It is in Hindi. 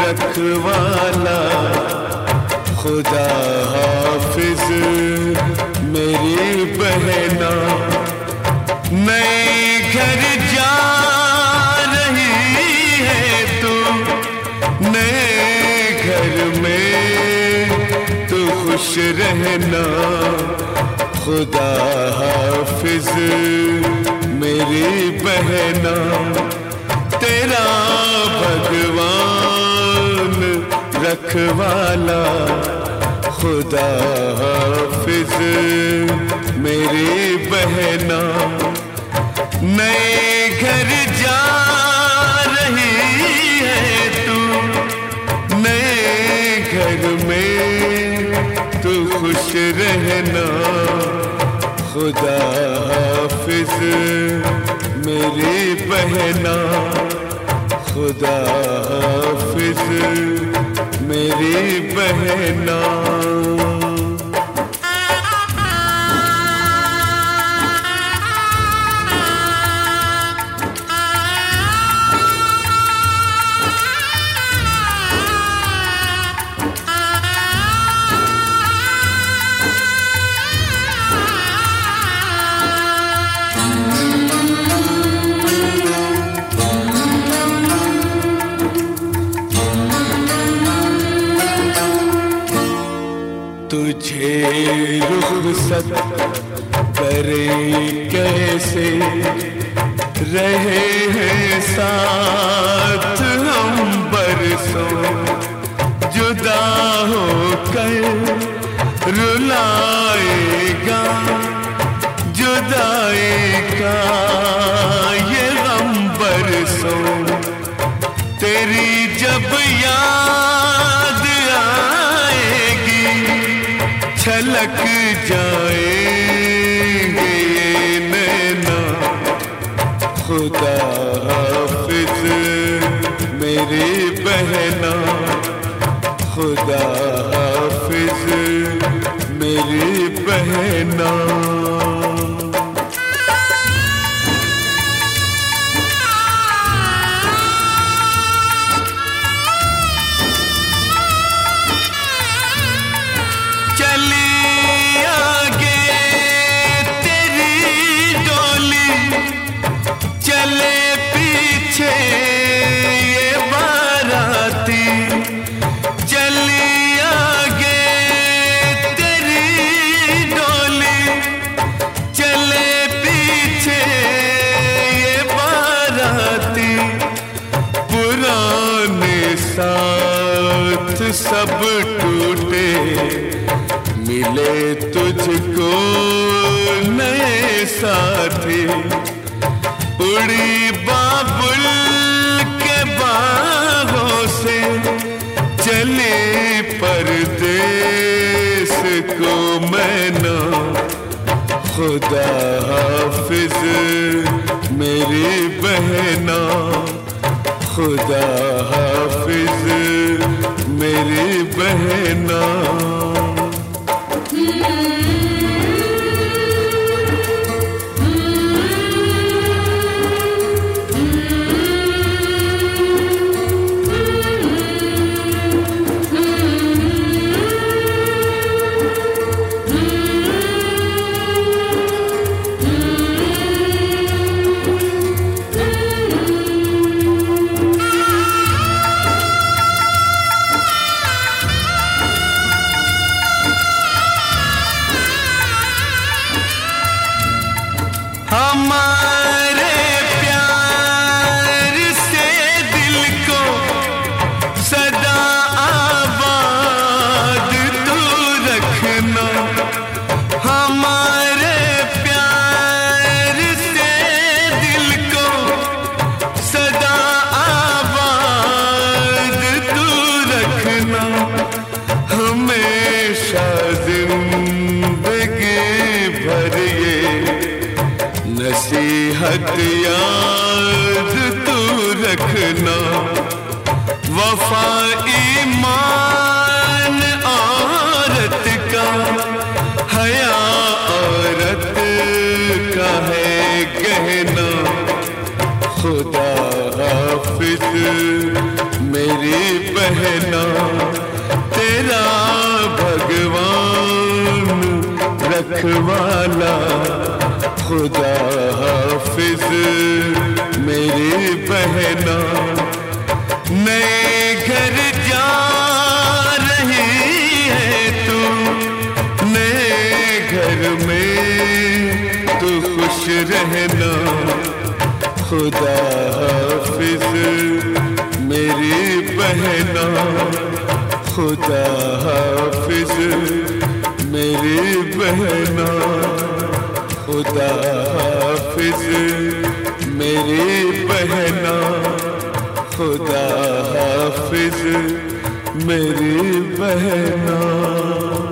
रखवाला, खुदा हाफिज मेरी बहना। नए घर जा रही है तू, नए घर में तू खुश रहना। खुदा हाफिज मेरी बहना, तेरा भगवान रखवाला। खुदा हाफिज मेरी बहना, नए घर जा रही है तू, नए घर में तू खुश रहना। खुदा हाफिज मेरी बहना, खुदा हाफिज मेरी बहना। तुझे रुखसत करे कैसे, रहे हैं साथ हम बरसों। जुदा होकर रुलाएगा जुदाई का ये गम बरसों। तेरी जब याद छलक जाएंगे ये नैना। खुदा हाफिज मेरी बहना, खुदा हाफिज मेरी बहना। साथ सब टूटे, मिले तुझको नए साथी। उड़ी बाबुल के बाहों से चले परदेस को मैना। खुदा हाफिज मेरी बहना, खुदा हाफिज मेरी बहना। हमारे प्यार से दिल को सदा आबाद तू रखना। हमारे प्यार से दिल को सदा आबाद तू रखना। हमेशा जिंदगी भर ये नसीहत याद तू रखना। वफा ईमान औरत का, हया औरत का है गहना। खुदा हाफिज मेरी बहना तेरा भगवान रखवाला, खुदा हाफिज मेरी बहना। नए घर जा रही है तू, नए घर में तू खुश रहना, खुदा हाफिज मेरी बहना, खुदा हाफिज मेरी बहना, खुदा हाफिज मेरी बहना, खुदा हाफिज मेरी बहना।